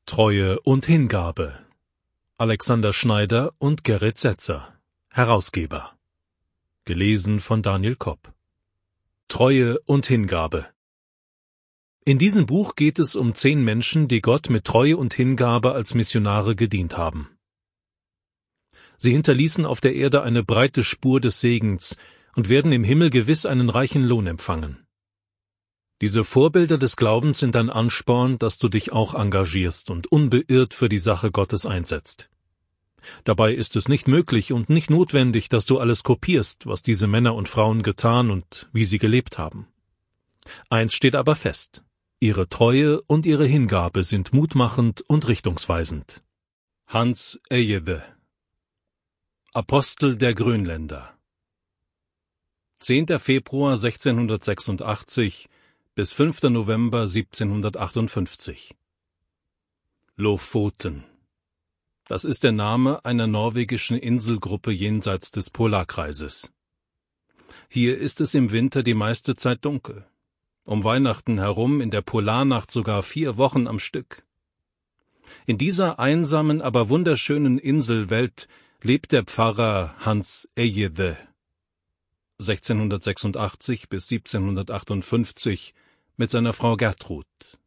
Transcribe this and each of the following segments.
Treue und Hingabe. Alexander Schneider und Gerrit Setzer, Herausgeber. Gelesen von Daniel Kopp. Treue und Hingabe. In diesem Buch geht es um 10 Menschen, die Gott mit Treue und Hingabe als Missionare gedient haben. Sie hinterließen auf der Erde eine breite Spur des Segens und werden im Himmel gewiss einen reichen Lohn empfangen. Diese Vorbilder des Glaubens sind ein Ansporn, dass du dich auch engagierst und unbeirrt für die Sache Gottes einsetzt. Dabei ist es nicht möglich und nicht notwendig, dass du alles kopierst, was diese Männer und Frauen getan und wie sie gelebt haben. Eins steht aber fest: Ihre Treue und ihre Hingabe sind mutmachend und richtungsweisend. Hans Eyede, Apostel der Grönländer. 10. Februar 1686 bis 5. November 1758. Lofoten. Das ist der Name einer norwegischen Inselgruppe jenseits des Polarkreises. Hier ist es im Winter die meiste Zeit dunkel. Um Weihnachten herum in der Polarnacht sogar 4 Wochen am Stück. In dieser einsamen, aber wunderschönen Inselwelt lebt der Pfarrer Hans Eyede 1686 bis 1758 mit seiner Frau Gertrud.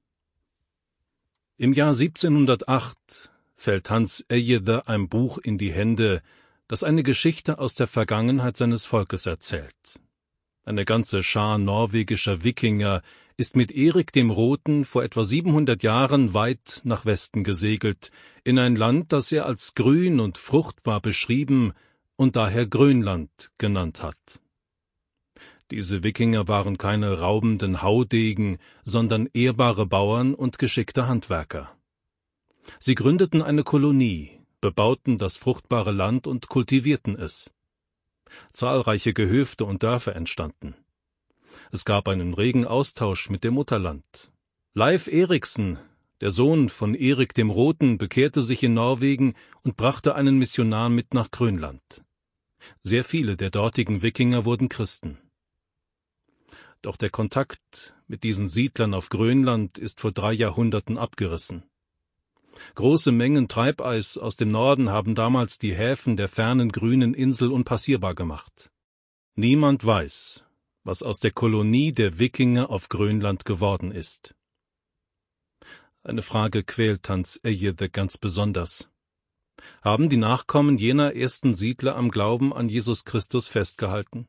Im Jahr 1708 fällt Hans Eyede ein Buch in die Hände, das eine Geschichte aus der Vergangenheit seines Volkes erzählt. Eine ganze Schar norwegischer Wikinger ist mit Erik dem Roten vor etwa 700 Jahren weit nach Westen gesegelt, in ein Land, das er als grün und fruchtbar beschrieben und daher Grönland genannt hat. Diese Wikinger waren keine raubenden Haudegen, sondern ehrbare Bauern und geschickte Handwerker. Sie gründeten eine Kolonie, bebauten das fruchtbare Land und kultivierten es. Zahlreiche Gehöfte und Dörfer entstanden. Es gab einen regen Austausch mit dem Mutterland. Leif Eriksen, der Sohn von Erik dem Roten, bekehrte sich in Norwegen und brachte einen Missionar mit nach Grönland. Sehr viele der dortigen Wikinger wurden Christen. Doch der Kontakt mit diesen Siedlern auf Grönland ist vor 3 Jahrhunderten abgerissen. Große Mengen Treibeis aus dem Norden haben damals die Häfen der fernen grünen Insel unpassierbar gemacht. Niemand weiß, was aus der Kolonie der Wikinger auf Grönland geworden ist. Eine Frage quält Hans Eyede ganz besonders. Haben die Nachkommen jener ersten Siedler am Glauben an Jesus Christus festgehalten?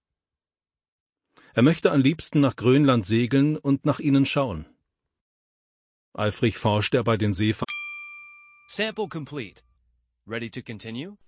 Er möchte am liebsten nach Grönland segeln und nach ihnen schauen. Eifrig forscht er bei den Seefahrern. Sample complete. Ready to continue?